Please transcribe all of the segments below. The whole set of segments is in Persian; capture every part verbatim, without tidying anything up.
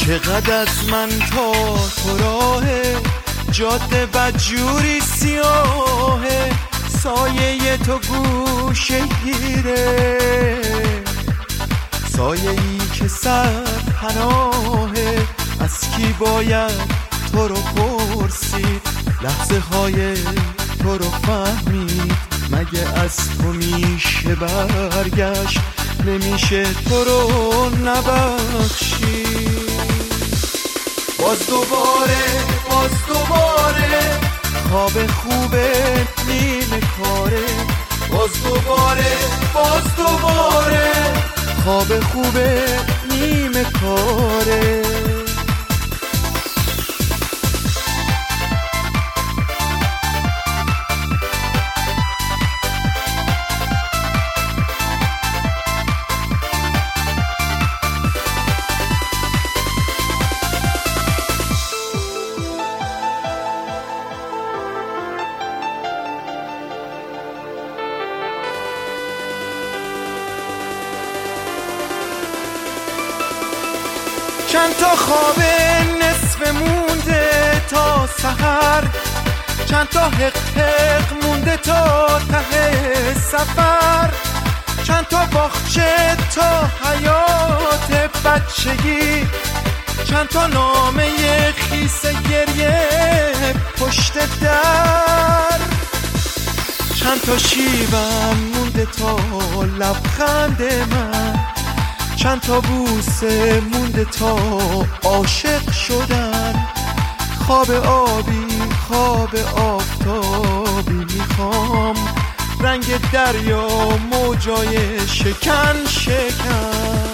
چقدر از من تا تو راهه، جاده بدجوری سیاهه، سایه تو گوشه گیره، سایه ای که سر پناهه. از کی باید تو رو پرسید، لحظه های تو رو فهمید، مگه از تو میشه برگشت، نمیشه تو رو نبخشید. باز دوباره باز دوباره خواب خوبه نیمه کاره، باز دوباره باز دوباره خواب خوبه نیمه کاره. چند تا خواب نصف مونده تا سحر، چند تا حق حق مونده تا ته سفر، چند تا باغچه تا حیات بچگی، چند تا نامه خیس گریه پشت در، چند تا شیبم مونده تا لبخند من، چند تا بوسه مونده تا عاشق شدن. خواب آبی خواب آفتابی میخوام، رنگ دریا موجای شکن شکن.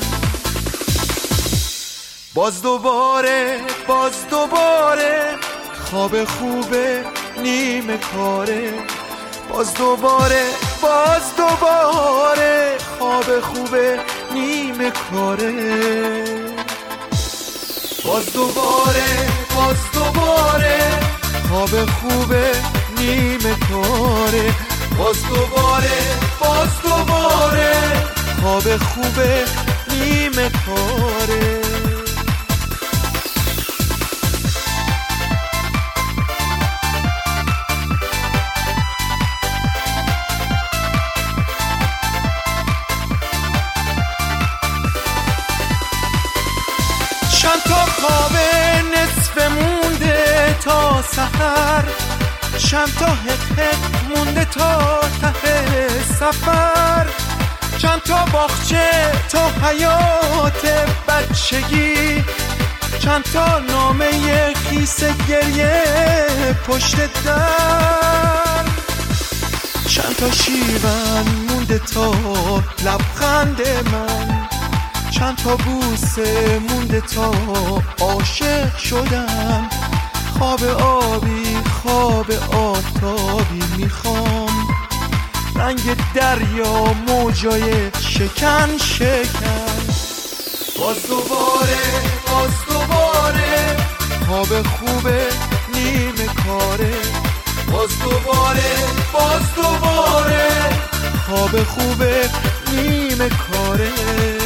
باز دوباره باز دوباره خواب خوبه نیمه کاره، باز دوباره باز دوباره خواب خوبه نیمه کاره. باز دوباره باز دوباره خواب خوبه نیمه کاره، باز دوباره باز دوباره خواب خوبه نیمه کاره. چند تا خواب نصف مونده تا سحر، چند تا حق حق مونده تا ته سفر، چند تا باغچه تا حیات بچگی، چند تا نامه خیس گریه پشت در، چند تا شیون مونده تا لبخند من، چند تا بوسه مونده تا عاشق شدم. خواب آبی خواب آفتابی میخوام، رنگ دریا موجای شکن شکن. باز دوباره باز دوباره خواب خوبه نیمه کاره، باز دوباره باز دوباره خواب خوبه نیمه کاره.